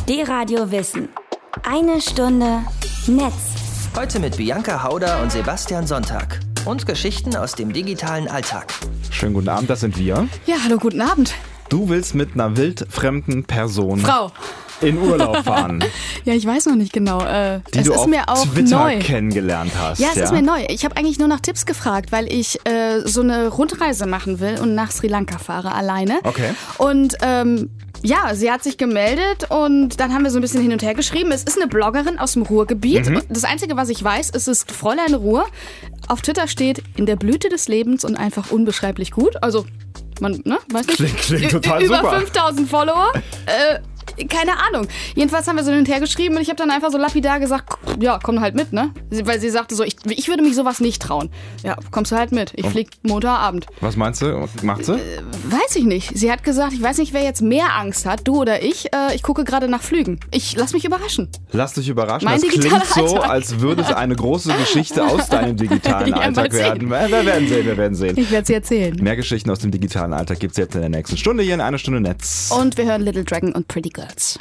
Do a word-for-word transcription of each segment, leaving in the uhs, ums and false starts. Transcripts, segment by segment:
D-Radio Wissen. Eine Stunde Netz. Heute mit Bianca Hauder und Sebastian Sonntag. Und Geschichten aus dem digitalen Alltag. Schönen guten Abend, das sind wir. Ja, hallo, guten Abend. Du willst mit einer wildfremden Person Frau in Urlaub fahren. Ja, ich weiß noch nicht genau. Äh, die es du ist auf mir auch Twitter neu. kennengelernt hast. Ja, es ja? ist mir neu. Ich habe eigentlich nur nach Tipps gefragt, weil ich äh, so eine Rundreise machen will und nach Sri Lanka fahre alleine. Okay. Und ähm, ja, sie hat sich gemeldet und dann haben wir so ein bisschen hin und her geschrieben. Es ist eine Bloggerin aus dem Ruhrgebiet. Mhm. Das Einzige, was ich weiß, ist, es ist Fräulein Ruhr. Auf Twitter steht, in der Blüte des Lebens und einfach unbeschreiblich gut. Also, man, ne, weiß nicht. Klingt, klingt total Über super. fünftausend Follower. Äh, keine Ahnung. Jedenfalls haben wir so hin und her geschrieben und ich habe dann einfach so lapidar gesagt, ja, komm halt mit, ne? Weil sie sagte so, ich, ich würde mich sowas nicht trauen. Ja, kommst du halt mit. Ich flieg Montagabend. Was meinst du? Macht sie? Äh, weiß ich nicht. Sie hat gesagt, ich weiß nicht, wer jetzt mehr Angst hat, du oder ich. Äh, ich gucke gerade nach Flügen. Ich lass mich überraschen. Lass dich überraschen. Mein das klingt digitaler so, Alltag. als würde es eine große Geschichte aus deinem digitalen Ja, mal Alltag werden. sehen. Wir werden sehen, wir werden sehen. Ich werde sie erzählen. Mehr Geschichten aus dem digitalen Alltag gibt es jetzt in der nächsten Stunde hier in einer Stunde Netz. Und wir hören Little Dragon und Pretty Girls.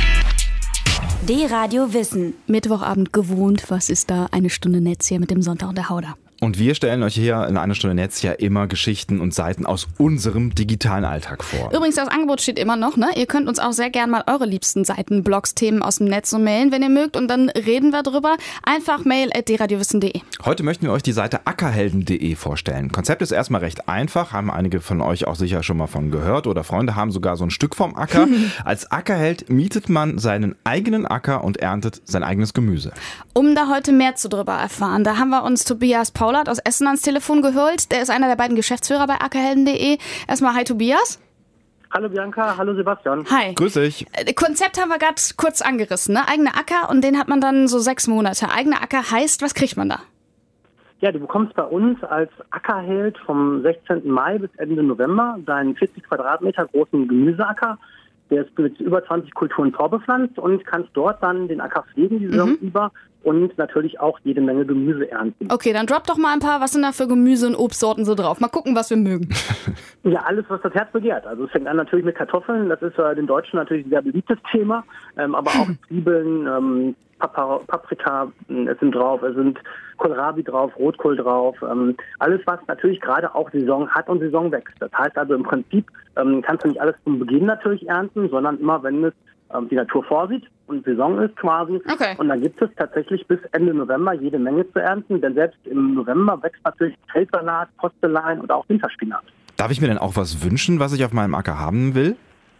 D-Radio Wissen. Mittwochabend gewohnt, was ist da? Eine Stunde Netz hier mit dem Sonntag und der Hauder. Und wir stellen euch hier in einer Stunde Netz ja immer Geschichten und Seiten aus unserem digitalen Alltag vor. Übrigens, das Angebot steht immer noch, ne? Ihr könnt uns auch sehr gern mal eure liebsten Seiten, Blogs, Themen aus dem Netz so mailen, wenn ihr mögt. Und dann reden wir drüber. Einfach mail at d radio wissen punkt de. Heute möchten wir euch die Seite ackerhelden punkt de vorstellen. Konzept ist erstmal recht einfach, haben einige von euch auch sicher schon mal von gehört oder Freunde haben sogar so ein Stück vom Acker. Als Ackerheld mietet man seinen eigenen Acker und erntet sein eigenes Gemüse. Um da heute mehr zu drüber erfahren, da haben wir uns Tobias Paulert aus Essen ans Telefon geholt. Der ist einer der beiden Geschäftsführer bei ackerhelden punkt de. Erstmal hi Tobias. Hallo Bianca, hallo Sebastian. Hi. Grüß dich. Äh, Konzept haben wir gerade kurz angerissen, ne? Eigener Acker und den hat man dann so sechs Monate. Eigener Acker heißt, was kriegt man da? Ja, du bekommst bei uns als Ackerheld vom sechzehnten Mai bis Ende November deinen vierzig Quadratmeter großen Gemüseacker. Der ist mit über zwanzig Kulturen vorbepflanzt und kannst dort dann den Acker pflegen die Saison Mhm. über und natürlich auch jede Menge Gemüse ernten. Okay, dann drop doch mal ein paar, was sind da für Gemüse- und Obstsorten so drauf? Mal gucken, was wir mögen. Ja, alles, was das Herz begehrt. Also es fängt an natürlich mit Kartoffeln, das ist äh, den Deutschen natürlich ein sehr beliebtes Thema, ähm, aber auch Zwiebeln, ähm, Papa, Paprika, äh, es sind drauf, es sind Kohlrabi drauf, Rotkohl drauf, ähm, alles, was natürlich gerade auch Saison hat und Saison wächst. Das heißt also im Prinzip ähm, kannst du nicht alles zum Beginn natürlich ernten, sondern immer, wenn es ähm, die Natur vorsieht und Saison ist quasi. Okay. Und dann gibt es tatsächlich bis Ende November jede Menge zu ernten, denn selbst im November wächst natürlich Feldsalat, Postelein und auch Winterspinat. Darf ich mir denn auch was wünschen, was ich auf meinem Acker haben will?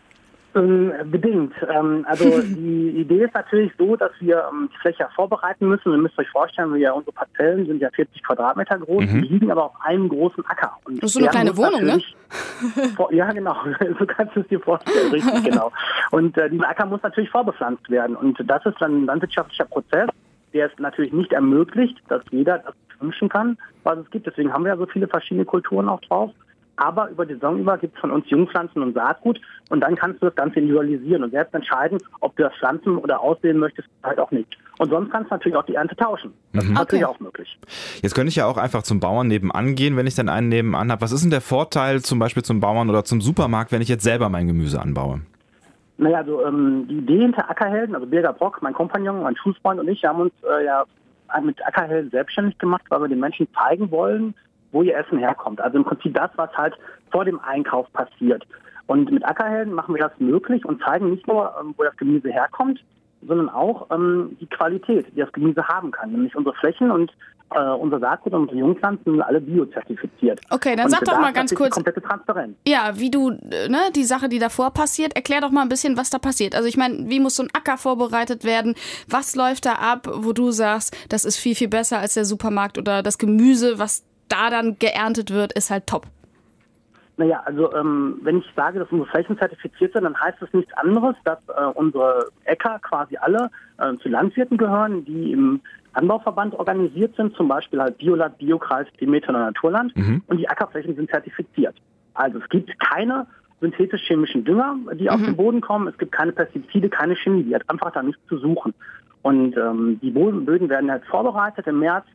Ähm, bedingt. Ähm, also die Idee ist natürlich so, dass wir ähm, die Fläche vorbereiten müssen. Ihr müsst euch vorstellen, wir, unsere Parzellen sind ja vierzig Quadratmeter groß, Mhm. die liegen aber auf einem großen Acker. Und Das ist so eine der kleine muss Wohnung, ne? natürlich vor, ja, genau. So kannst du es dir vorstellen, richtig, genau. Und äh, dieser Acker muss natürlich vorbepflanzt werden. Und das ist dann ein landwirtschaftlicher Prozess, der es natürlich nicht ermöglicht, dass jeder das wünschen kann, was es gibt. Deswegen haben wir ja so viele verschiedene Kulturen auch drauf. Aber über die Saison über gibt es von uns Jungpflanzen und Saatgut und dann kannst du das Ganze individualisieren und selbst entscheiden, ob du das pflanzen oder aussehen möchtest, halt auch nicht. Und sonst kannst du natürlich auch die Ernte tauschen. Das ist natürlich auch möglich. Jetzt könnte ich ja auch einfach zum Bauern nebenan gehen, wenn ich dann einen nebenan habe. Was ist denn der Vorteil zum Beispiel zum Bauern oder zum Supermarkt, wenn ich jetzt selber mein Gemüse anbaue? Naja, also ähm, die Idee hinter Ackerhelden, also Birger Brock, mein Kompagnon, mein Schulfreund und ich haben uns äh, ja mit Ackerhelden selbstständig gemacht, weil wir den Menschen zeigen wollen, wo ihr Essen herkommt. Also im Prinzip das, was halt vor dem Einkauf passiert. Und mit Ackerhelden machen wir das möglich und zeigen nicht nur, ähm, wo das Gemüse herkommt, sondern auch ähm, die Qualität, die das Gemüse haben kann. Nämlich unsere Flächen und äh, unser Saatgut und unsere Jungpflanzen sind alle biozertifiziert. Okay, dann und sag doch da mal ist ganz natürlich kurz, die komplette Transparenz. ja, wie du, äh, ne, die Sache, die davor passiert, erklär doch mal ein bisschen, was da passiert. Also ich meine, wie muss so ein Acker vorbereitet werden? Was läuft da ab, wo du sagst, das ist viel, viel besser als der Supermarkt oder das Gemüse, was da dann geerntet wird, ist halt top. Naja, also ähm, wenn ich sage, dass unsere Flächen zertifiziert sind, dann heißt das nichts anderes, dass äh, unsere Äcker quasi alle äh, zu Landwirten gehören, die im Anbauverband organisiert sind, zum Beispiel halt Bioland, Biokreis, Demeter oder Naturland. Mhm. Und die Ackerflächen sind zertifiziert. Also es gibt keine synthetisch-chemischen Dünger, die mhm. auf den Boden kommen. Es gibt keine Pestizide, keine Chemie, die hat einfach da nichts zu suchen. Und ähm, die Böden werden halt vorbereitet im März.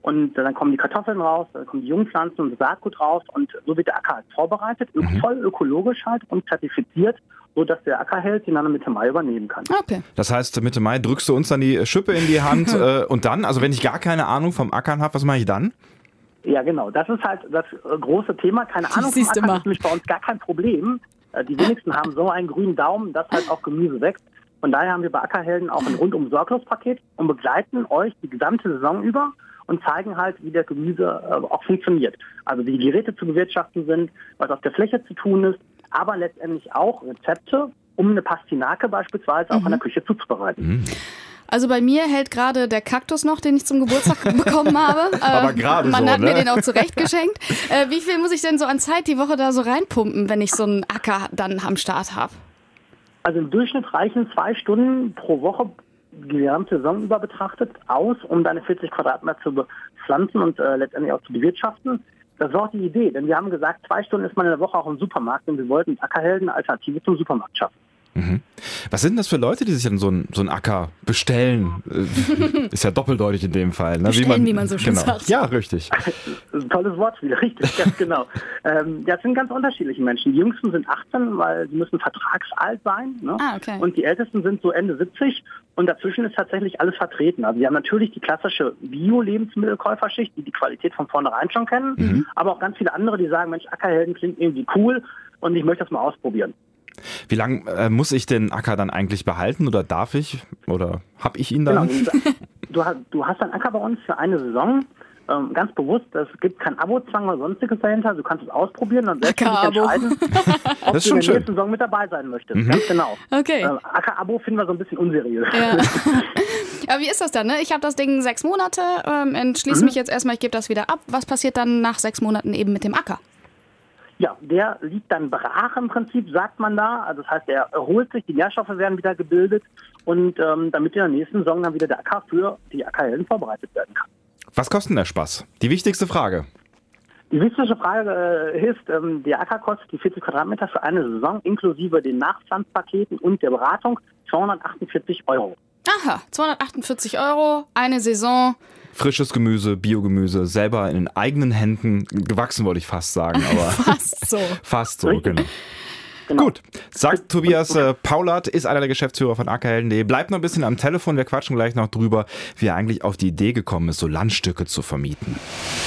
Und dann kommen die Kartoffeln raus, dann kommen die Jungpflanzen und das Saatgut raus und so wird der Acker halt vorbereitet, mhm. voll ökologisch halt und zertifiziert, sodass der Ackerheld ihn dann Mitte Mai übernehmen kann. Okay. Das heißt, Mitte Mai drückst du uns dann die Schippe in die Hand äh, und dann, also wenn ich gar keine Ahnung vom Ackern habe, was mache ich dann? Ja, genau. Das ist halt das große Thema. Keine Ahnung vom Siehst du Ackern mal. ist nämlich bei uns gar kein Problem. Die wenigsten haben so einen grünen Daumen, dass halt auch Gemüse wächst. Von daher haben wir bei Ackerhelden auch ein rundum Sorglos-Paket und begleiten euch die gesamte Saison über und zeigen halt, wie der Gemüse äh, auch funktioniert. Also wie die Geräte zu bewirtschaften sind, was auf der Fläche zu tun ist, aber letztendlich auch Rezepte, um eine Pastinake beispielsweise auch Mhm. in der Küche zuzubereiten. Mhm. Also bei mir hält gerade der Kaktus noch, den ich zum Geburtstag bekommen habe. Aber gerade Man so, hat ne? mir den auch zurecht geschenkt. Äh, wie viel muss ich denn so an Zeit die Woche da so reinpumpen, wenn ich so einen Acker dann am Start habe? Also im Durchschnitt reichen zwei Stunden pro Woche, die gesamte Saison über betrachtet, aus, um deine vierzig Quadratmeter zu bepflanzen und äh, letztendlich auch zu bewirtschaften. Das war auch die Idee, denn wir haben gesagt, zwei Stunden ist man in der Woche auch im Supermarkt und wir wollten mit Ackerhelden eine Alternative zum Supermarkt schaffen. Mhm. Was sind denn das für Leute, die sich dann so einen so einen Acker bestellen? Äh, Ist ja doppeldeutig in dem Fall. Ne? Bestellen, wie man so schön genau. sagt. Ja, richtig. Das ist ein tolles Wortspiel, richtig, ganz genau. Ähm, das sind ganz unterschiedliche Menschen. Die Jüngsten sind achtzehn, weil sie müssen vertragsalt sein. Ne? Ah, okay. Und die Ältesten sind so Ende siebzig. Und dazwischen ist tatsächlich alles vertreten. Also wir haben natürlich die klassische Bio-Lebensmittelkäuferschicht, die die Qualität von vornherein schon kennen. Mhm. Aber auch ganz viele andere, die sagen, Mensch, Ackerhelden klingt irgendwie cool und ich möchte das mal ausprobieren. Wie lange äh, muss ich den Acker dann eigentlich behalten oder darf ich oder habe ich ihn dann? Genau. Du hast, du hast einen Acker bei uns für eine Saison. Ähm, ganz bewusst, es gibt keinen Abo-Zwang oder sonstiges dahinter. Du kannst es ausprobieren und selbst für dich Acker-Abo. entscheiden, ob Das ist du schon in der schön. nächsten Saison mit dabei sein möchtest. Mhm. Ganz genau. Okay. Äh, Acker-Abo finden wir so ein bisschen unseriös. Ja. Aber wie ist das dann? Ne? Ich habe das Ding sechs Monate, ähm, entschließe Mhm. mich jetzt erstmal, ich gebe das wieder ab. Was passiert dann nach sechs Monaten eben mit dem Acker? Ja, der liegt dann brach im Prinzip, sagt man da. Also das heißt, er erholt sich, die Nährstoffe werden wieder gebildet und ähm, damit in der nächsten Saison dann wieder der Acker für die Ackerhelden vorbereitet werden kann. Was kostet denn der Spaß? Die wichtigste Frage. Die wichtigste Frage äh, ist, ähm, der Acker kostet die vierzig Quadratmeter für eine Saison inklusive den Nachpflanzpaketen und der Beratung zweihundertachtundvierzig Euro. Aha, zweihundertachtundvierzig Euro, eine Saison. Frisches Gemüse, Biogemüse, selber in den eigenen Händen gewachsen, wollte ich fast sagen, aber Fast so. fast so, Richtig. genau. Genau. Gut, sagt Tobias äh, Paulat, ist einer der Geschäftsführer von ackerhelden punkt de. Bleibt noch ein bisschen am Telefon, wir quatschen gleich noch drüber, wie er eigentlich auf die Idee gekommen ist, so Landstücke zu vermieten.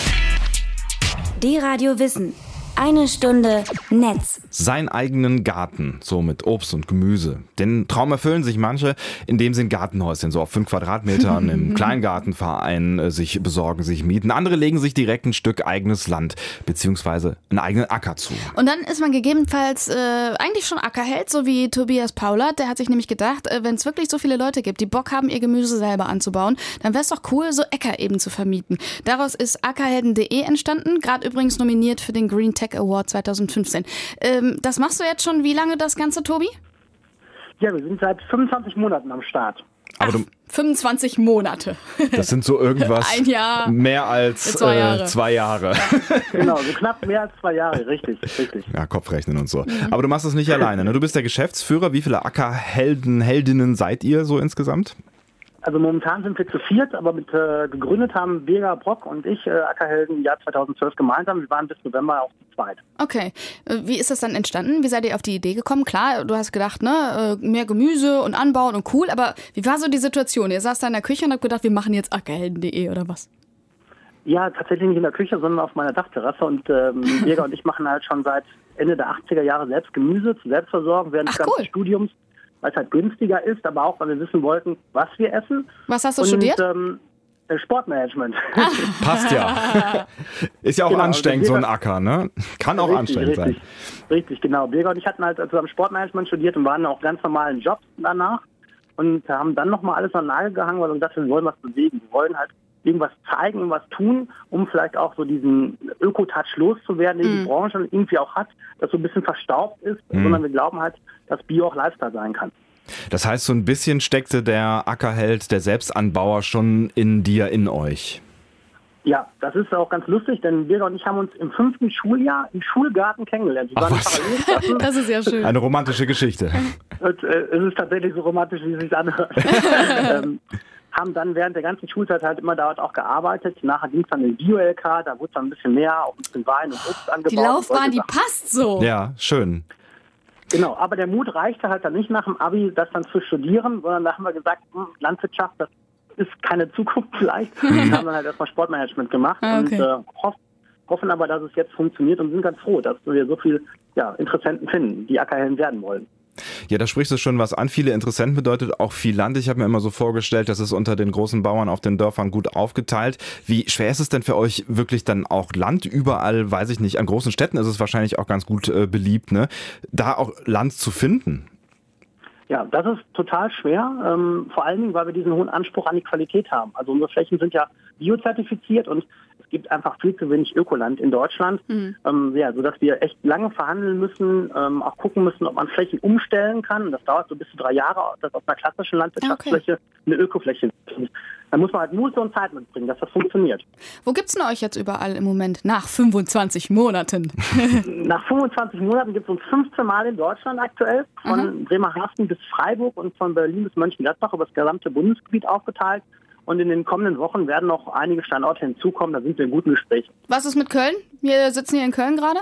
D-Radio Wissen. Eine Stunde Netz. Seinen eigenen Garten, so mit Obst und Gemüse. Den Traum erfüllen sich manche, indem sie ein Gartenhäuschen so auf fünf Quadratmetern im Kleingartenverein äh, sich besorgen, sich mieten. Andere legen sich direkt ein Stück eigenes Land beziehungsweise einen eigenen Acker zu. Und dann ist man gegebenenfalls äh, eigentlich schon Ackerheld, so wie Tobias Paulat. Der hat sich nämlich gedacht, äh, wenn es wirklich so viele Leute gibt, die Bock haben, ihr Gemüse selber anzubauen, dann wäre es doch cool, so Äcker eben zu vermieten. Daraus ist ackerhelden punkt de entstanden, gerade übrigens nominiert für den Green Tech Award zweitausendfünfzehn. Ähm, das machst du jetzt schon wie lange, das Ganze, Tobi? Ja, wir sind seit fünfundzwanzig Monaten am Start. Aber Ach, du, fünfundzwanzig Monate. das sind so irgendwas Ein Jahr. mehr als Zwei Jahre. Äh, zwei Jahre. Genau, so knapp mehr als zwei Jahre, richtig, richtig. Ja, Kopfrechnen und so. Aber du machst das nicht alleine, ne? Du bist der Geschäftsführer. Wie viele Ackerhelden, Heldinnen seid ihr so insgesamt? Also momentan sind wir zu viert, aber mit äh, gegründet haben Birger Brock und ich äh, Ackerhelden im Jahr zweitausendzwölf gemeinsam. Wir waren bis November auch zu zweit. Okay. Äh, Wie ist das dann entstanden? Wie seid ihr auf die Idee gekommen? Klar, du hast gedacht, ne, äh, mehr Gemüse und anbauen und cool, aber wie war so die Situation? Ihr saßt da in der Küche und habt gedacht, wir machen jetzt ackerhelden punkt de oder was? Ja, tatsächlich nicht in der Küche, sondern auf meiner Dachterrasse. Und ähm, Birger und ich machen halt schon seit Ende der achtziger Jahre selbst Gemüse zur Selbstversorgung während Ach, des ganzen cool. Studiums, weil es halt günstiger ist, aber auch, weil wir wissen wollten, was wir essen. Was hast du und, studiert? Ähm, äh, Sportmanagement. Passt ja. Ist ja auch Genau, anstrengend, also so ein Birger- Acker, ne? Kann auch Richtig, anstrengend richtig, sein. Richtig, genau. Birger und ich hatten halt zusammen Sportmanagement studiert und waren auch ganz normalen Jobs danach und haben dann nochmal alles an den Nagel gehangen, weil wir gesagt haben, wir wollen was bewegen. Wir wollen halt irgendwas zeigen, was tun, um vielleicht auch so diesen Öko-Touch loszuwerden, den Mhm. die Branche irgendwie auch hat, das so ein bisschen verstaubt ist, Mhm. sondern wir glauben halt, dass Bio auch Lifestyle sein kann. Das heißt, so ein bisschen steckte der Ackerheld, der Selbstanbauer schon in dir, in euch. Ja, das ist auch ganz lustig, denn Birger und ich haben uns im fünften Schuljahr im Schulgarten kennengelernt. Wir Ach, waren in was? Parallelklassen. Das ist ja schön. Eine romantische Geschichte. Und, äh, es ist tatsächlich so romantisch, wie es sich anhört. ähm, haben dann während der ganzen Schulzeit halt immer dort auch gearbeitet. Nachher ging es dann in Bio-L K, da wurde dann ein bisschen mehr, auch ein bisschen Wein und Obst angebaut. Die Laufbahn, die passt so. Ja, schön. Genau, aber der Mut reichte halt dann nicht nach dem Abi, das dann zu studieren, sondern da haben wir gesagt, hm, Landwirtschaft, das ist keine Zukunft vielleicht. Wir haben dann halt erstmal Sportmanagement gemacht Ah, okay. und äh, hoff, hoffen aber, dass es jetzt funktioniert und sind ganz froh, dass wir so viele ja, Interessenten finden, die Ackerhelden werden wollen. Ja, da sprichst du schon was an. Viele Interessenten bedeutet auch viel Land. Ich habe mir immer so vorgestellt, das ist unter den großen Bauern auf den Dörfern gut aufgeteilt. Wie schwer ist es denn für euch wirklich dann auch Land überall, weiß ich nicht, an großen Städten ist es wahrscheinlich auch ganz gut äh, beliebt, ne? Da auch Land zu finden? Ja, das ist total schwer, ähm, vor allen Dingen, weil wir diesen hohen Anspruch an die Qualität haben. Also unsere Flächen sind ja biozertifiziert und es gibt einfach viel zu wenig Ökoland in Deutschland, mhm. ähm, ja, sodass wir echt lange verhandeln müssen, ähm, auch gucken müssen, ob man Flächen umstellen kann. Und das dauert so bis zu drei Jahre, dass aus einer klassischen Landwirtschaftsfläche okay. eine Ökofläche ist. Da muss man halt Mut und Zeit mitbringen, dass das funktioniert. Wo gibt's denn euch jetzt überall im Moment nach fünfundzwanzig Monaten? Nach fünfundzwanzig Monaten gibt es uns fünfzehn Mal in Deutschland aktuell, von mhm. Bremerhaven bis Freiburg und von Berlin bis Mönchengladbach über das gesamte Bundesgebiet aufgeteilt. Und in den kommenden Wochen werden noch einige Standorte hinzukommen, da sind wir in guten Gesprächen. Was ist mit Köln? Wir sitzen hier in Köln gerade.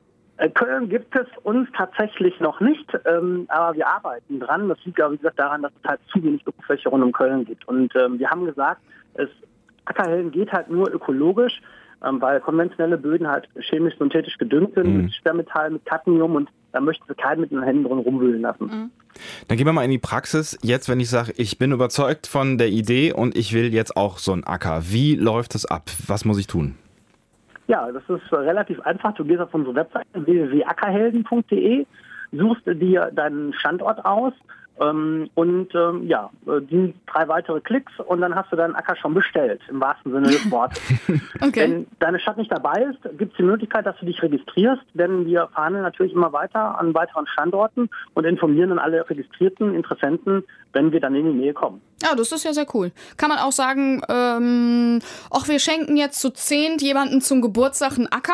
Köln gibt es uns tatsächlich noch nicht, ähm, aber wir arbeiten dran. Das liegt, wie gesagt, daran, dass es halt zu wenig Ökofläche rund um Köln gibt. Und ähm, wir haben gesagt, es, Ackerhelden geht halt nur ökologisch, ähm, weil konventionelle Böden halt chemisch-synthetisch gedüngt sind, mhm. mit Schwermetall, mit Cadmium und da möchten wir keinen mit den Händen drin rumwühlen lassen. Mhm. Dann gehen wir mal in die Praxis. Jetzt, wenn ich sage, ich bin überzeugt von der Idee und ich will jetzt auch so einen Acker. Wie läuft das ab? Was muss ich tun? Ja, das ist relativ einfach. Du gehst auf unsere Webseite w w w punkt ackerhelden punkt d e, suchst dir deinen Standort aus ähm, und ähm, ja, die drei weitere Klicks und dann hast du deinen Acker schon bestellt, im wahrsten Sinne des Wortes. Okay. Wenn deine Stadt nicht dabei ist, gibt es die Möglichkeit, dass du dich registrierst, denn wir verhandeln natürlich immer weiter an weiteren Standorten und informieren dann alle registrierten Interessenten, wenn wir dann in die Nähe kommen. Ja, das ist ja sehr cool. Kann man auch sagen, ähm, ach, wir schenken jetzt zu zehnt jemanden zum Geburtstag einen Acker?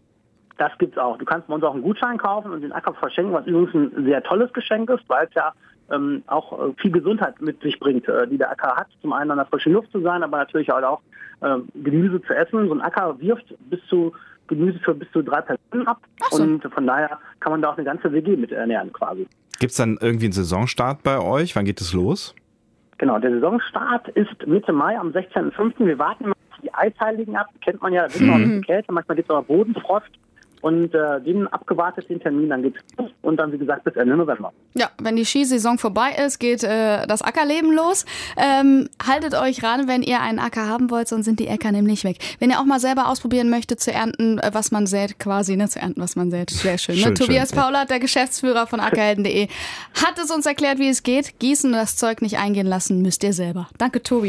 Das gibt's auch. Du kannst bei uns auch einen Gutschein kaufen und den Acker verschenken, was übrigens ein sehr tolles Geschenk ist, weil es ja ähm, auch äh, viel Gesundheit mit sich bringt, äh, die der Acker hat. Zum einen an der frischen Luft zu sein, aber natürlich auch äh, Gemüse zu essen. So ein Acker wirft bis zu Gemüse für bis zu drei Personen ab. So. Und von daher kann man da auch eine ganze W G mit ernähren quasi. Gibt's dann irgendwie einen Saisonstart bei euch? Wann geht es los? Genau, der Saisonstart ist Mitte Mai am sechzehnten fünften Wir warten immer auf die Eisheiligen ab. Kennt man ja, da wird noch ein bisschen kälter. Manchmal gibt es aber Bodenfrost. Und äh, den abgewartet, den Termin, dann geht's los. Und dann, wie gesagt, bis Ende November. Ja, wenn die Skisaison vorbei ist, geht äh, das Ackerleben los. Ähm, haltet euch ran, wenn ihr einen Acker haben wollt, sonst sind die Äcker nämlich weg. Wenn ihr auch mal selber ausprobieren möchtet, zu ernten, was man sät, quasi, ne, zu ernten, was man sät. Sehr schön. schön Ne? Tobias schön, Paulert, der Geschäftsführer von ackerhelden punkt de, hat es uns erklärt, wie es geht. Gießen und das Zeug nicht eingehen lassen, müsst ihr selber. Danke, Tobi.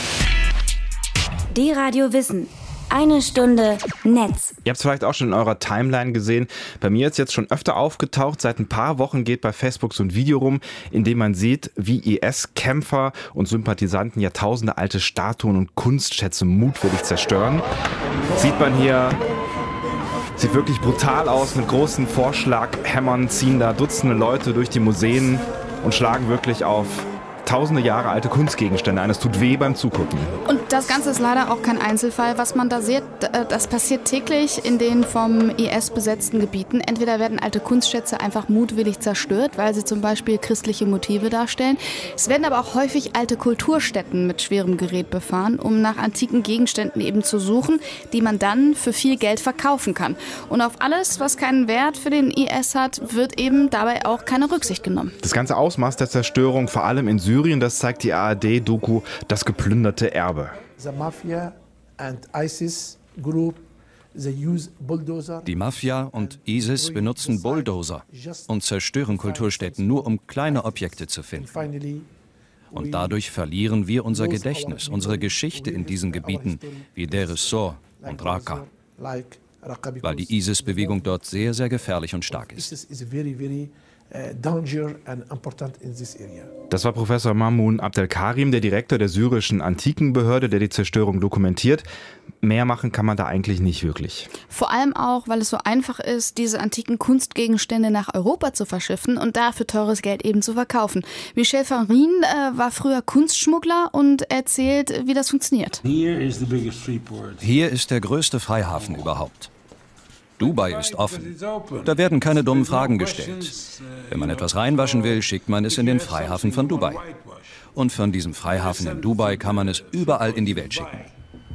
Die Radio Wissen. Eine Stunde Netz. Ihr habt es vielleicht auch schon in eurer Timeline gesehen. Bei mir ist jetzt schon öfter aufgetaucht. Seit ein paar Wochen geht bei Facebook so ein Video rum, in dem man sieht, wie I S-Kämpfer und Sympathisanten jahrtausende alte Statuen und Kunstschätze mutwillig zerstören. Sieht man hier, sieht wirklich brutal aus. Mit großen Vorschlaghämmern ziehen da Dutzende Leute durch die Museen und schlagen wirklich auf tausende Jahre alte Kunstgegenstände ein. Es tut weh beim Zugucken. Und das Ganze ist leider auch kein Einzelfall. Was man da sieht, das passiert täglich in den vom I S besetzten Gebieten. Entweder werden alte Kunstschätze einfach mutwillig zerstört, weil sie zum Beispiel christliche Motive darstellen. Es werden aber auch häufig alte Kulturstätten mit schwerem Gerät befahren, um nach antiken Gegenständen eben zu suchen, die man dann für viel Geld verkaufen kann. Und auf alles, was keinen Wert für den I S hat, wird eben dabei auch keine Rücksicht genommen. Das ganze Ausmaß der Zerstörung, vor allem in Syrien, das zeigt die A R D-Doku Das geplünderte Erbe. The Mafia and ISIS group, they use bulldozer. Die Mafia und ISIS benutzen Bulldozer und zerstören Kulturstätten nur, um kleine Objekte zu finden. Und dadurch verlieren wir unser Gedächtnis, unsere Geschichte in diesen Gebieten wie Deir ez-Zor und Raqqa, weil die ISIS-Bewegung dort sehr, sehr gefährlich und stark ist. Das war Professor Mamoun Abdelkarim, der Direktor der syrischen Antikenbehörde, der die Zerstörung dokumentiert. Mehr machen kann man da eigentlich nicht wirklich. Vor allem auch, weil es so einfach ist, diese antiken Kunstgegenstände nach Europa zu verschiffen und da für teures Geld eben zu verkaufen. Michel Farin äh, war früher Kunstschmuggler und erzählt, wie das funktioniert. Hier ist der größte Freihafen überhaupt. Dubai ist offen. Da werden keine dummen Fragen gestellt. Wenn man etwas reinwaschen will, schickt man es in den Freihafen von Dubai. Und von diesem Freihafen in Dubai kann man es überall in die Welt schicken.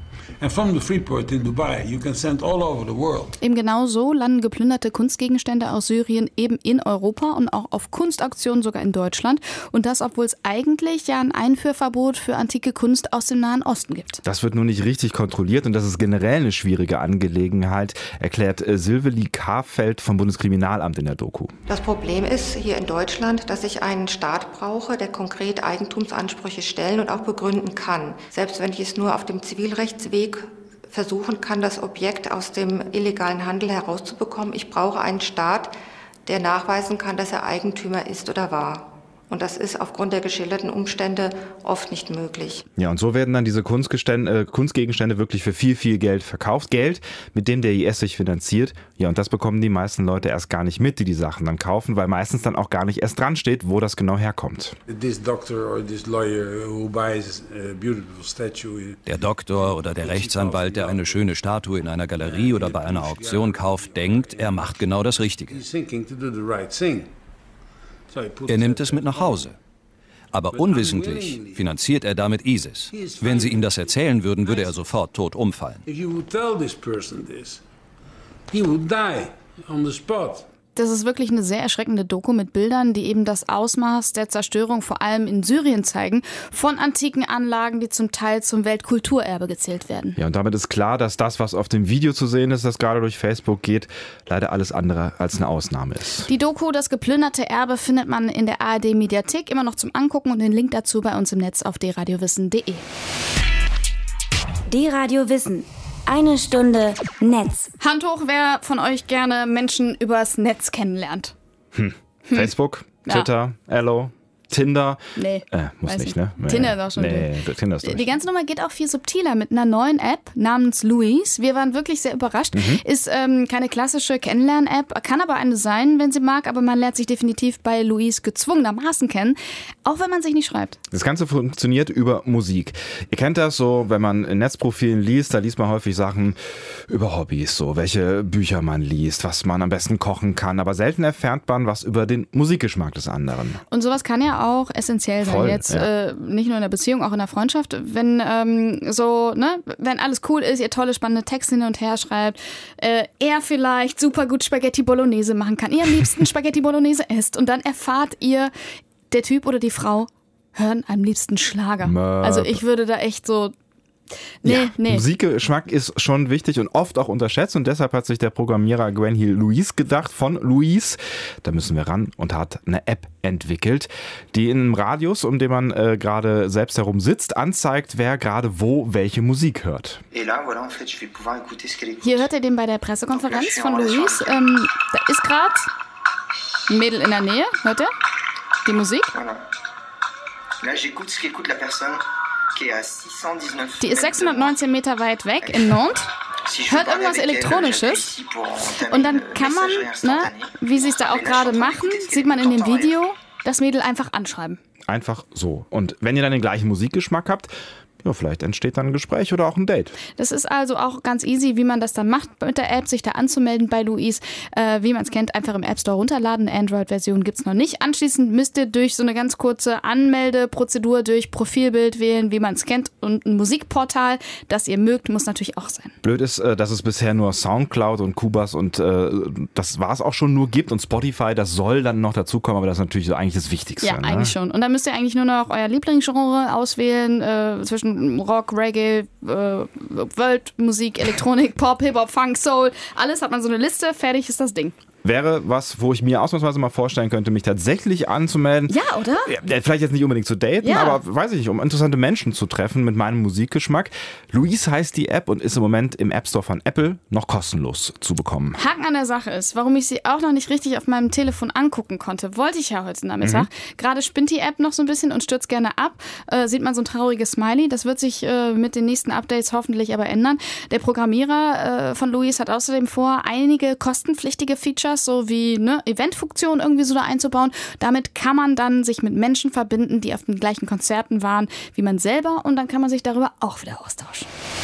Eben genau so landen geplünderte Kunstgegenstände aus Syrien eben in Europa und auch auf Kunstauktionen sogar in Deutschland. Und das, obwohl es eigentlich ja ein Einfuhrverbot für antike Kunst aus dem Nahen Osten gibt. Das wird nur nicht richtig kontrolliert und das ist generell eine schwierige Angelegenheit, erklärt Silveli Karfeld vom Bundeskriminalamt in der Doku. Das Problem ist hier in Deutschland, dass ich einen Staat brauche, der konkret Eigentumsansprüche stellen und auch begründen kann. Selbst wenn ich es nur auf dem Zivilrechtsweg versuchen kann, das Objekt aus dem illegalen Handel herauszubekommen. Ich brauche einen Staat, der nachweisen kann, dass er Eigentümer ist oder war. Und das ist aufgrund der geschilderten Umstände oft nicht möglich. Ja, und so werden dann diese Kunstgestände, äh, Kunstgegenstände wirklich für viel, viel Geld verkauft. Geld, mit dem der I S sich finanziert. Ja, und das bekommen die meisten Leute erst gar nicht mit, die die Sachen dann kaufen, weil meistens dann auch gar nicht erst dran steht, wo das genau herkommt. Der Doktor oder der Rechtsanwalt, der eine schöne Statue in einer Galerie oder bei einer Auktion kauft, denkt, er macht genau das Richtige. Er nimmt es mit nach Hause. Aber unwissentlich finanziert er damit ISIS. Wenn sie ihm das erzählen würden, würde er sofort tot umfallen. Das ist wirklich eine sehr erschreckende Doku mit Bildern, die eben das Ausmaß der Zerstörung vor allem in Syrien zeigen, von antiken Anlagen, die zum Teil zum Weltkulturerbe gezählt werden. Ja, und damit ist klar, dass das, was auf dem Video zu sehen ist, das gerade durch Facebook geht, leider alles andere als eine Ausnahme ist. Die Doku Das geplünderte Erbe findet man in der A R D-Mediathek immer noch zum Angucken und den Link dazu bei uns im Netz auf d radio wissen punkt de. D-Radio Wissen. Eine Stunde Netz. Hand hoch, wer von euch gerne Menschen übers Netz kennenlernt. Hm. Hm. Facebook, Twitter, ja. Ello, Tinder. Nee. Äh, muss nicht, nicht, ne? Nee. Tinder ist auch schon nee, durch. Tinder ist durch. Die ganze Nummer geht auch viel subtiler mit einer neuen App namens Louise. Wir waren wirklich sehr überrascht. Mhm. Ist ähm, keine klassische Kennenlern-App, kann aber eine sein, wenn sie mag, aber man lernt sich definitiv bei Louise gezwungenermaßen kennen, auch wenn man sich nicht schreibt. Das Ganze funktioniert über Musik. Ihr kennt das so, wenn man in Netzprofilen liest, da liest man häufig Sachen über Hobbys, so welche Bücher man liest, was man am besten kochen kann, aber selten erfährt man was über den Musikgeschmack des anderen. Und sowas kann ja auch essentiell sein. Voll, Jetzt ja. äh, nicht nur in der Beziehung, auch in der Freundschaft. Wenn ähm, so, ne, wenn alles cool ist, ihr tolle, spannende Texte hin und her schreibt, äh, er vielleicht super gut Spaghetti Bolognese machen kann, ihr am liebsten Spaghetti Bolognese esst und dann erfahrt ihr, der Typ oder die Frau hören am liebsten Schlager. Möp. Also ich würde da echt so... Nee, ja, nee. Musikgeschmack ist schon wichtig und oft auch unterschätzt und deshalb hat sich der Programmierer Gwen Hill Louise gedacht, von Louise, da müssen wir ran, und hat eine App entwickelt, die in einem Radius, um den man äh, gerade selbst herum sitzt, anzeigt, wer gerade wo welche Musik hört. Hier hört ihr den bei der Pressekonferenz von Louise. Ähm, da ist gerade ein Mädel in der Nähe, hört ihr? Die Musik? Die ist sechshundertneunzehn Meter weit weg in Nantes, hört irgendwas Elektronisches und dann kann man, ne, wie sie es da auch gerade machen, sieht man in dem Video, das Mädel einfach anschreiben. Einfach so. Und wenn ihr dann den gleichen Musikgeschmack habt, ja, vielleicht entsteht dann ein Gespräch oder auch ein Date. Das ist also auch ganz easy, wie man das dann macht mit der App, sich da anzumelden bei Louise. Äh, wie man es kennt, einfach im App Store runterladen. Eine Android-Version gibt es noch nicht. Anschließend müsst ihr durch so eine ganz kurze Anmeldeprozedur durch Profilbild wählen, wie man es kennt. Und ein Musikportal, das ihr mögt, muss natürlich auch sein. Blöd ist, dass es bisher nur Soundcloud und Kubas und äh, das war es auch schon nur gibt. Und Spotify, das soll dann noch dazukommen, aber das ist natürlich so eigentlich das Wichtigste. Ja, ne? eigentlich schon. Und dann müsst ihr eigentlich nur noch euer Lieblingsgenre auswählen, äh, zwischen Rock, Reggae, äh, Worldmusik, Elektronik, Pop, Hip-Hop, Funk, Soul, alles hat man so eine Liste, fertig ist das Ding. wäre was, wo ich mir ausnahmsweise mal vorstellen könnte, mich tatsächlich anzumelden. Ja, oder? Ja, vielleicht jetzt nicht unbedingt zu daten, Ja. aber weiß ich nicht, um interessante Menschen zu treffen mit meinem Musikgeschmack. Luis heißt die App und ist im Moment im App Store von Apple noch kostenlos zu bekommen. Haken an der Sache ist, warum ich sie auch noch nicht richtig auf meinem Telefon angucken konnte, wollte ich ja heute Nachmittag. Mhm. Gerade spinnt die App noch so ein bisschen und stürzt gerne ab. Äh, sieht man so ein trauriges Smiley. Das wird sich äh, mit den nächsten Updates hoffentlich aber ändern. Der Programmierer äh, von Luis hat außerdem vor, einige kostenpflichtige Features, so wie ne, Eventfunktionen irgendwie so da einzubauen. Damit kann man dann sich mit Menschen verbinden, die auf den gleichen Konzerten waren wie man selber, und dann kann man sich darüber auch wieder austauschen.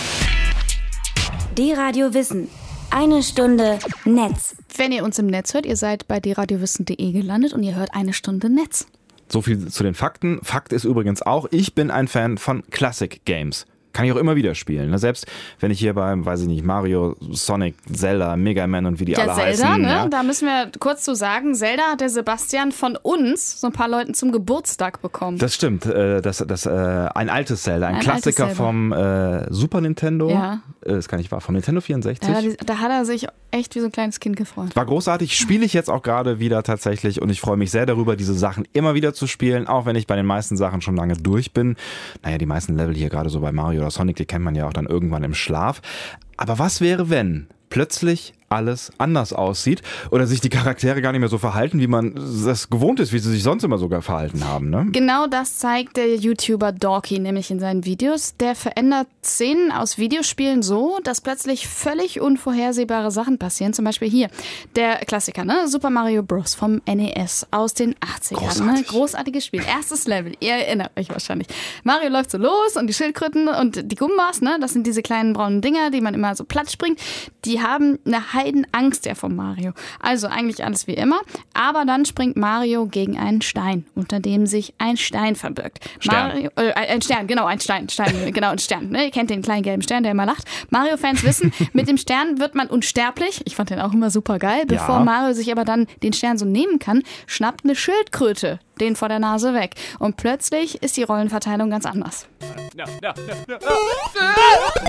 D-Radio Wissen. Eine Stunde Netz. Wenn ihr uns im Netz hört, ihr seid bei d radio wissen punkt de gelandet und ihr hört eine Stunde Netz. So viel zu den Fakten. Fakt ist übrigens auch, ich bin ein Fan von Classic Games. Kann ich auch immer wieder spielen. Ne? Selbst wenn ich hier beim, weiß ich nicht, Mario, Sonic, Zelda, Mega Man und wie die ja, alle Zelda, heißen. Ne? Ja, da müssen wir kurz zu sagen, Zelda hat der Sebastian von uns, so ein paar Leuten zum Geburtstag bekommen. das stimmt. Äh, das, das, äh, ein altes Zelda, ein, Ein Klassiker altes vom äh, Super Nintendo. Ja. Äh, das kann nicht wahr, vom Nintendo vierundsechzig. Ja, da, da hat er sich echt wie so ein kleines Kind gefreut. War großartig, spiele ich jetzt auch gerade wieder tatsächlich und ich freue mich sehr darüber, diese Sachen immer wieder zu spielen, auch wenn ich bei den meisten Sachen schon lange durch bin. Naja, die meisten Level hier gerade so bei Mario oder Sonic, die kennt man ja auch dann irgendwann im Schlaf. Aber was wäre, wenn plötzlich alles anders aussieht oder sich die Charaktere gar nicht mehr so verhalten, wie man das gewohnt ist, wie sie sich sonst immer sogar verhalten haben, ne? Genau das zeigt der YouTuber Dorky nämlich in seinen Videos. Der verändert Szenen aus Videospielen so, dass plötzlich völlig unvorhersehbare Sachen passieren. Zum Beispiel hier der Klassiker, ne? Super Mario Bros. Vom N E S aus den achtzigern. Großartig. Ne? Großartiges Spiel. Erstes Level, ihr erinnert euch wahrscheinlich. Mario läuft so los und die Schildkröten und die Gumbas, ne? Das sind diese kleinen braunen Dinger, die man immer so platt springt. Die haben eine Heidenangst ja vom Mario. Also eigentlich alles wie immer. Aber dann springt Mario gegen einen Stein, unter dem sich ein Stein verbirgt. Stern. Mario, äh, ein Stern, genau, ein Stein. Stein genau, ein Stern. Ne? Ihr kennt den kleinen gelben Stern, der immer lacht. Mario-Fans wissen, mit dem Stern wird man unsterblich. Ich fand den auch immer super geil. Bevor Ja. Mario sich aber dann den Stern so nehmen kann, schnappt eine Schildkröte den vor der Nase weg. Und plötzlich ist die Rollenverteilung ganz anders. No, no, no, no.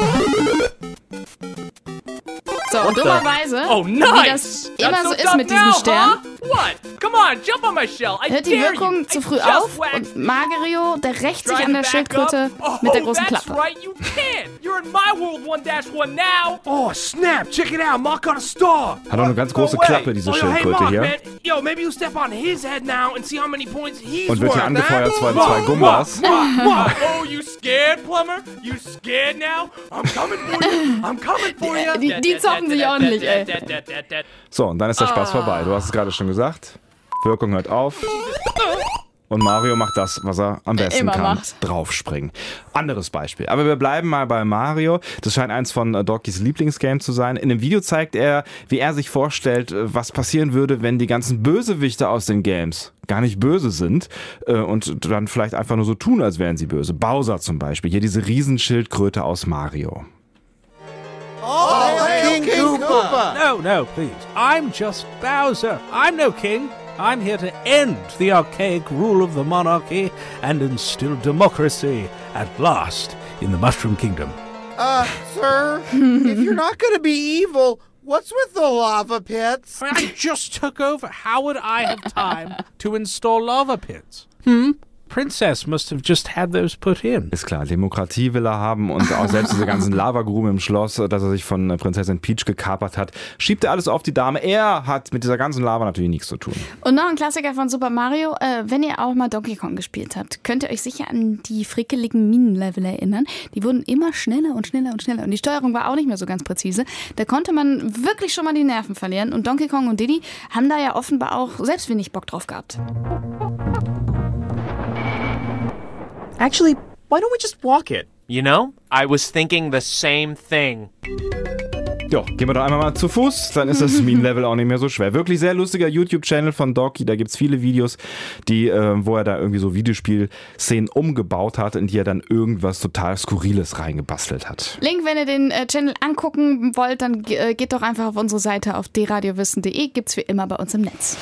So, und dummerweise, Oh, wie nice! das immer Not so so ist tough mit diesem now, Stern, huh? What? Come on, jump on my shell. I hört die dare Wirkung you. zu I früh just auf waxed und Mario, der rächt sich Try an to der back Schildkröte up. mit der Oh, großen that's Klappe. right, you can. You're in my world one dash one now. Oh, snap! Check it out. Mark got a star. Hat auch eine ganz große No way. Klappe, diese Oh, yo, hey, Schildkröte Mark, hier. man. Yo, maybe you step on his head now and see how many points he's Und wird hier worth, angefeuert huh? von zwei Gumbas. Mark, Mark. Oh, you scared, Plumber? You scared now? I'm coming for you. I'm coming for you. Die, die zocken sich ordentlich, ey. So, und dann ist der Spaß vorbei. Du hast es gerade schon gesagt. Wirkung hört auf. Und Mario macht das, was er am besten Immer kann. macht. Draufspringen. Anderes Beispiel. Aber wir bleiben mal bei Mario. Das scheint eins von äh, Dorkys Lieblingsgames zu sein. In dem Video zeigt er, wie er sich vorstellt, äh, was passieren würde, wenn die ganzen Bösewichte aus den Games gar nicht böse sind äh, und dann vielleicht einfach nur so tun, als wären sie böse. Bowser zum Beispiel. Hier diese Riesenschildkröte aus Mario. Oh, King, King Koopa. No, no, please. I'm just Bowser. I'm no king. I'm here to end the archaic rule of the monarchy and instill democracy at last in the Mushroom Kingdom. Uh, sir, if you're not gonna be evil, what's with the lava pits? I just took over. How would I have time to install lava pits? Hmm? Princess must have just had those put in. Ist klar, Demokratie will er haben und auch selbst diese ganzen Lavagruben im Schloss, dass er sich von Prinzessin Peach gekapert hat, schiebt er alles auf die Dame. Er hat mit dieser ganzen Lava natürlich nichts zu tun. Und noch ein Klassiker von Super Mario. Äh, wenn ihr auch mal Donkey Kong gespielt habt, könnt ihr euch sicher an die frickeligen Minenlevel erinnern. Die wurden immer schneller und schneller und schneller. Und die Steuerung war auch nicht mehr so ganz präzise. Da konnte man wirklich schon mal die Nerven verlieren. Und Donkey Kong und Diddy haben da ja offenbar auch selbst wenig Bock drauf gehabt. Actually, why don't we just walk it? You know, I was thinking the same thing. Jo, gehen wir doch einmal mal zu Fuß, dann ist das Minenlevel auch nicht mehr so schwer. Wirklich sehr lustiger YouTube-Channel von Dorky, da gibt's viele Videos, die, äh, wo er da irgendwie so Videospielszenen umgebaut hat, in die er dann irgendwas total Skurriles reingebastelt hat. Link, wenn ihr den äh, Channel angucken wollt, dann äh, geht doch einfach auf unsere Seite auf d radio wissen punkt de, gibt's wie immer bei uns im Netz.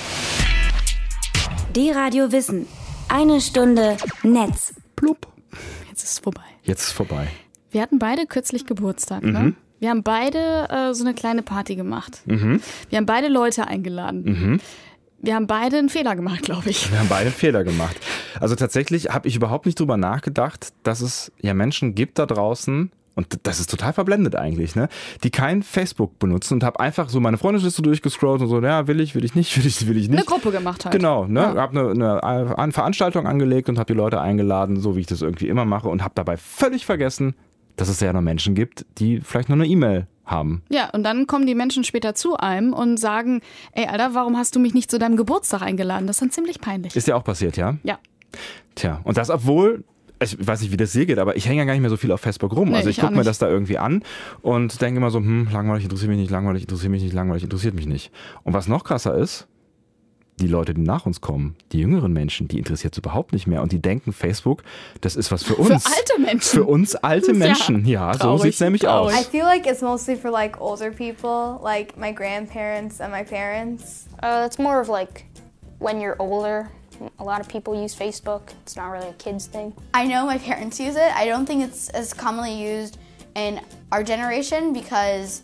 D-Radio Wissen. Eine Stunde Netz. Plupp. Jetzt ist es vorbei. Jetzt ist vorbei. Wir hatten beide kürzlich Geburtstag, Mhm. ne? Wir haben beide äh, so eine kleine Party gemacht. Mhm. Wir haben beide Leute eingeladen. Mhm. Wir haben beide einen Fehler gemacht, glaube ich. Wir haben beide einen Fehler gemacht. Also tatsächlich habe ich überhaupt nicht drüber nachgedacht, dass es ja Menschen gibt da draußen, und das ist total verblendet eigentlich, ne, die kein Facebook benutzen, und habe einfach so meine Freundesliste durchgescrollt und so, ja, will ich, will ich nicht, will ich, will ich nicht. Eine Gruppe gemacht halt. Genau, ne, Ja. habe eine, eine, eine Veranstaltung angelegt und habe die Leute eingeladen, so wie ich das irgendwie immer mache, und habe dabei völlig vergessen, dass es ja noch Menschen gibt, die vielleicht nur eine E-Mail haben. Ja, und dann kommen die Menschen später zu einem und sagen, ey, Alter, warum hast du mich nicht zu deinem Geburtstag eingeladen? Das ist dann ziemlich peinlich. Ist ja auch passiert, ja? Ja. Tja, und das obwohl, ich weiß nicht, wie das hier geht, aber ich hänge ja gar nicht mehr so viel auf Facebook rum. Nee, also ich ich auch gucke mir nicht. das da irgendwie an und denke immer so, hm, langweilig, interessiert mich nicht, langweilig, interessiert mich nicht, langweilig, interessiert mich nicht. Und was noch krasser ist, die Leute, die nach uns kommen, die jüngeren Menschen, die interessiert es überhaupt nicht mehr. Und die denken, Facebook, das ist was für uns. Für alte Menschen. Für uns alte Menschen. Ja, so traurig, sieht es nämlich traurig. aus. I feel like it's mostly for like older people, like my grandparents and my parents. Uh, it's more of like when you're older. A lot of people use Facebook. It's not really a kids thing. I know my parents use it. I don't think it's as commonly used in our generation because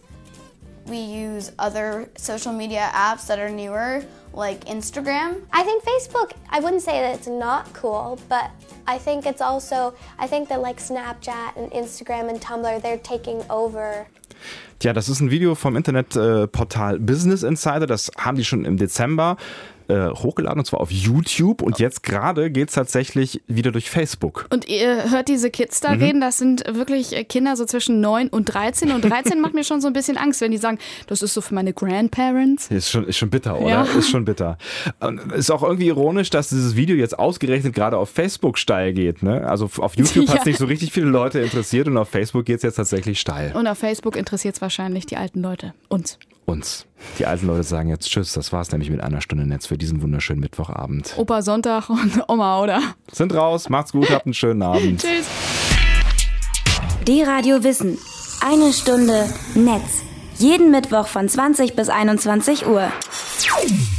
we use other social media apps that are newer, like Instagram. I think Facebook, I wouldn't say that it's not cool, but I think it's also, I think that like Snapchat and Instagram and Tumblr, they're taking over. Tja, das ist ein Video vom Internetportal Business Insider. Das haben die schon im Dezember äh, hochgeladen, und zwar auf YouTube. Und jetzt gerade geht es tatsächlich wieder durch Facebook. Und ihr hört diese Kids da Mhm. reden, das sind wirklich Kinder so zwischen neun und dreizehn. Und dreizehn macht mir schon so ein bisschen Angst, wenn die sagen, das ist so für meine Grandparents. Ist schon, ist schon bitter, oder? Ja. Ist schon bitter. Und ist auch irgendwie ironisch, dass dieses Video jetzt ausgerechnet gerade auf Facebook steil geht. Ne? Also auf YouTube hat es Ja. nicht so richtig viele Leute interessiert, und auf Facebook geht es jetzt tatsächlich steil. Und auf Facebook interessiert es wahrscheinlich die alten Leute. Uns. Uns. Die alten Leute sagen jetzt Tschüss. Das war's nämlich mit einer Stunde Netz für diesen wunderschönen Mittwochabend. Opa Sonntag und Oma, oder? Sind raus. Macht's gut. Habt einen schönen Abend. Tschüss. Die Radio Wissen. Eine Stunde Netz. Jeden Mittwoch von zwanzig bis einundzwanzig Uhr.